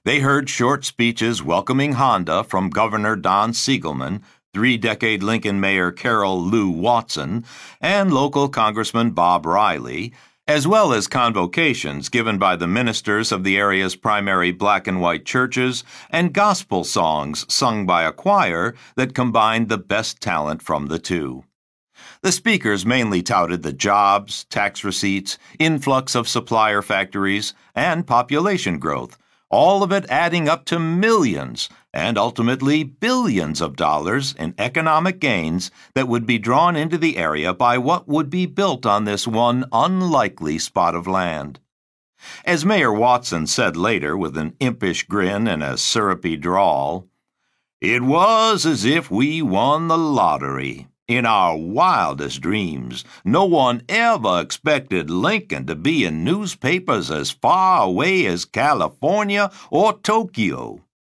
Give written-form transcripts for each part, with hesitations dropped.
They heard short speeches welcoming Honda from Governor Don Siegelman, three-decade Lincoln Mayor Carol Lou Watson, and local Congressman Bob Riley, as well as convocations given by the ministers of the area's primary black and white churches and gospel songs sung by a choir that combined the best talent from the two. The speakers mainly touted the jobs, tax receipts, influx of supplier factories, and population growth, all of it adding up to millions and ultimately billions of dollars in economic gains that would be drawn into the area by what would be built on this one unlikely spot of land. As Mayor Watson said later with an impish grin and a syrupy drawl, "It was as if we won the lottery. In our wildest dreams, no one ever expected Lincoln to be in newspapers as far away as California or Tokyo."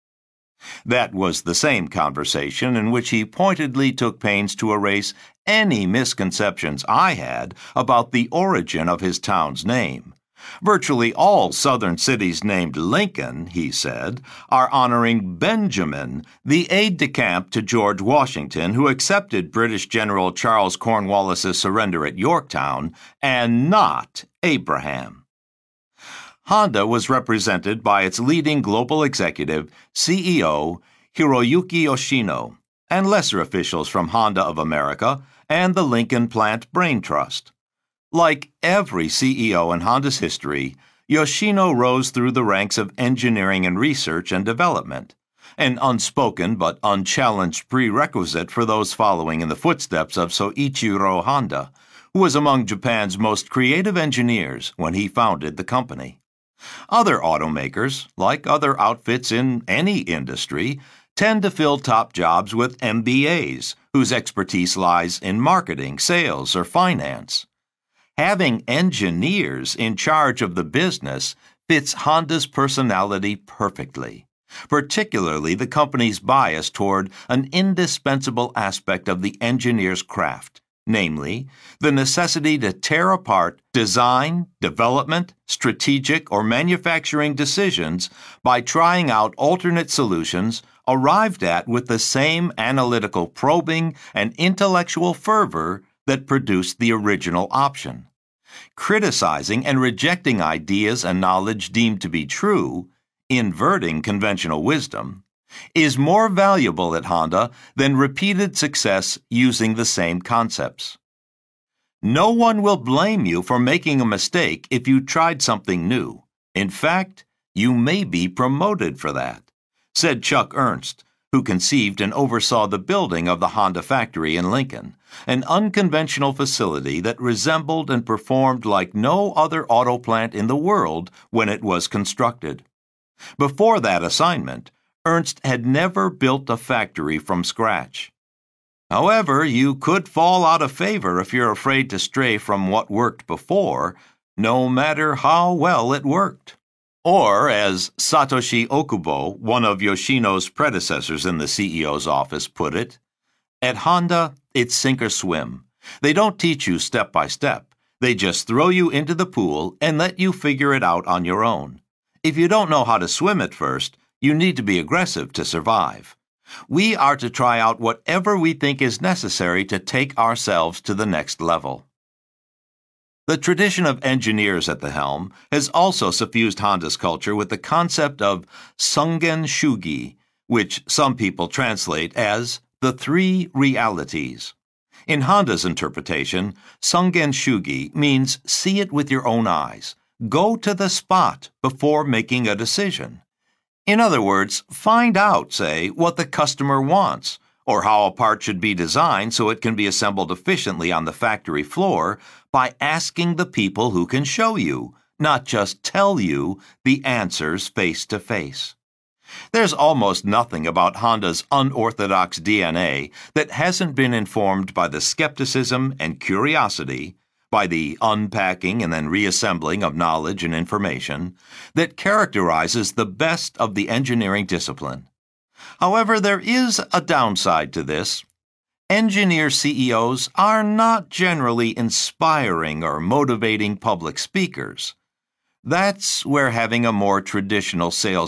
That was the same conversation in which he pointedly took pains to erase any misconceptions I had about the origin of his town's name. Virtually all southern cities named Lincoln, he said, are honoring Benjamin, the aide-de-camp to George Washington who accepted British General Charles Cornwallis's surrender at Yorktown, and not Abraham. Honda was represented by its leading global executive, CEO, Hiroyuki Yoshino, and lesser officials from Honda of America and the Lincoln Plant Brain Trust. Like every CEO in Honda's history, Yoshino rose through the ranks of engineering and research and development, an unspoken but unchallenged prerequisite for those following in the footsteps of Soichiro Honda, who was among Japan's most creative engineers when he founded the company. Other automakers, like other outfits in any industry, tend to fill top jobs with MBAs, whose expertise lies in marketing, sales, or finance. Having engineers in charge of the business fits Honda's personality perfectly, particularly the company's bias toward an indispensable aspect of the engineer's craft, namely, the necessity to tear apart design, development, strategic, or manufacturing decisions by trying out alternate solutions arrived at with the same analytical probing and intellectual fervor that produced the original option. Criticizing and rejecting ideas and knowledge deemed to be true, inverting conventional wisdom, is more valuable at Honda than repeated success using the same concepts. No one will blame you for making a mistake if you tried something new. In fact, you may be promoted for that, said Chuck Ernst, who conceived and oversaw the building of the Honda factory in Lincoln, an unconventional facility that resembled and performed like no other auto plant in the world when it was constructed. Before that assignment, Ernst had never built a factory from scratch. However, you could fall out of favor if you're afraid to stray from what worked before, no matter how well it worked. Or, as Satoshi Okubo, one of Yoshino's predecessors in the CEO's office, put it, "At Honda, it's sink or swim. They don't teach you step by step. They just throw you into the pool and let you figure it out on your own. If you don't know how to swim at first, you need to be aggressive to survive. We are to try out whatever we think is necessary to take ourselves to the next level." The tradition of engineers at the helm has also suffused Honda's culture with the concept of Sungen Shugi, which some people translate as the three realities. In Honda's interpretation, Sungen Shugi means see it with your own eyes. Go to the spot before making a decision. In other words, find out, say, what the customer wants, or how a part should be designed so it can be assembled efficiently on the factory floor by asking the people who can show you, not just tell you, the answers face to face. There's almost nothing about Honda's unorthodox DNA that hasn't been informed by the skepticism and curiosity, by the unpacking and then reassembling of knowledge and information, that characterizes the best of the engineering discipline. However, there is a downside to this. Engineer CEOs are not generally inspiring or motivating public speakers. That's where having a more traditional sales